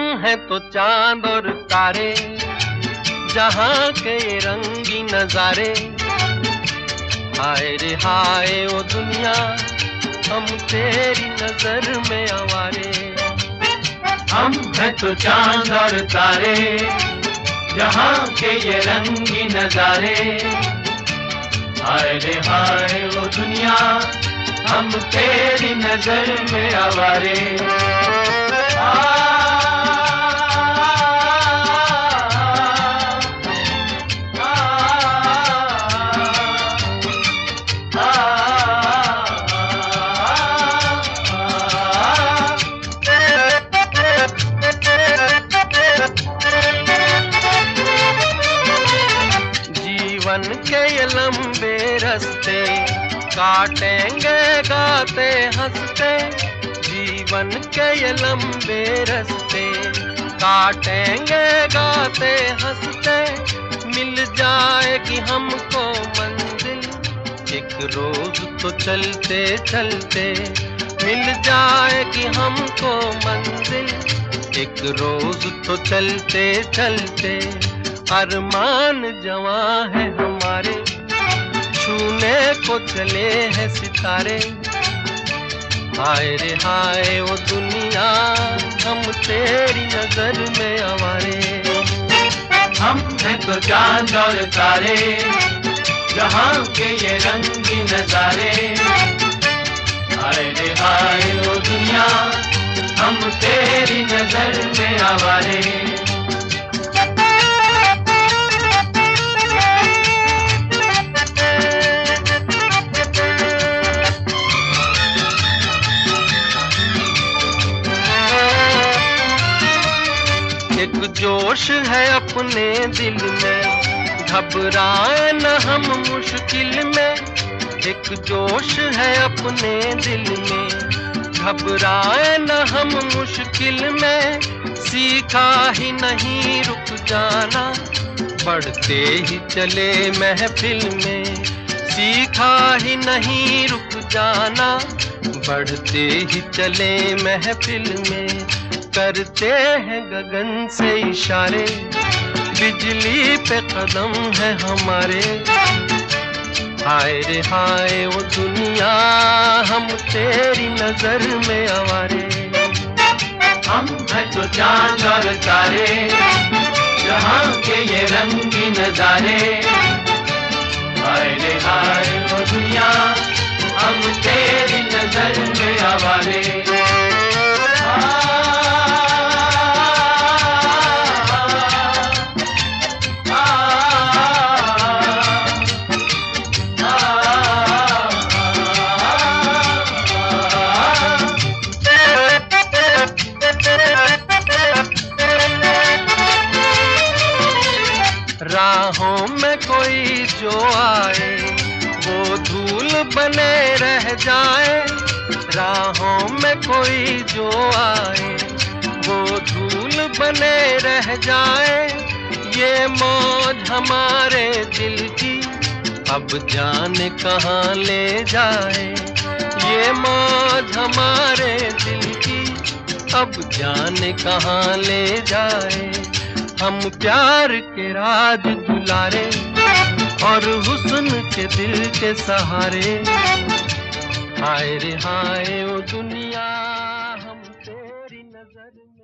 हैं तो चांद और तारे, जहां के ये रंगी नजारे। हाय रे हाय ओ दुनिया, हम तेरी नजर में आवारे। हम हैं तो चांद और तारे, जहां के ये रंगी नजारे। हाय रे हाय ओ दुनिया, हम तेरी नजर में आवारे। जीवन के ये लंबे रास्ते काटेंगे गाते हंसते। जीवन के ये लंबे रास्ते काटेंगे गाते हंसते। मिल जाएगी हमको मंजिल एक रोज तो चलते चलते। मिल जाएगी हमको मंजिल एक रोज तो चलते चलते। अरमान जवां है हमारे, छूने को चले हैं सितारे। हाय रे हाय ओ दुनिया, हम तेरी नजर में आवारे। हम हैं तो चांद और तारे, जहां के ये रंगी नजारे। हाय रे हाय ओ दुनिया, हम तेरी नजर में आवारे। एक जोश है अपने दिल में, घबराए न हम मुश्किल में। एक जोश है अपने दिल में, घबराए न हम मुश्किल में। सीखा ही नहीं रुक जाना, बढ़ते ही चले महफिल में। सीखा ही नहीं रुक जाना, बढ़ते ही चले महफिल में। करते हैं गगन से इशारे, बिजली पे कदम है हमारे। हाय रे हाय ओ दुनिया, हम तेरी नजर में आवारे। हम हैं तो चांद और तारे, जहां के ये रंगी नजारे। हाय रे हाय ओ दुनिया, हम तेरी नजर में आवारे। राहों में कोई जो आए, वो धूल बने रह जाए। राहों में कोई जो आए, वो धूल बने रह जाए। ये मौज हमारे दिल की अब जाने कहाँ ले जाए। ये मौज हमारे दिल की अब जाने कहाँ ले जाए। हम प्यार के राज दुलारे, और हुस्न के दिल के सहारे। हाय रे हाय ओ दुनिया, हम तेरी नजर में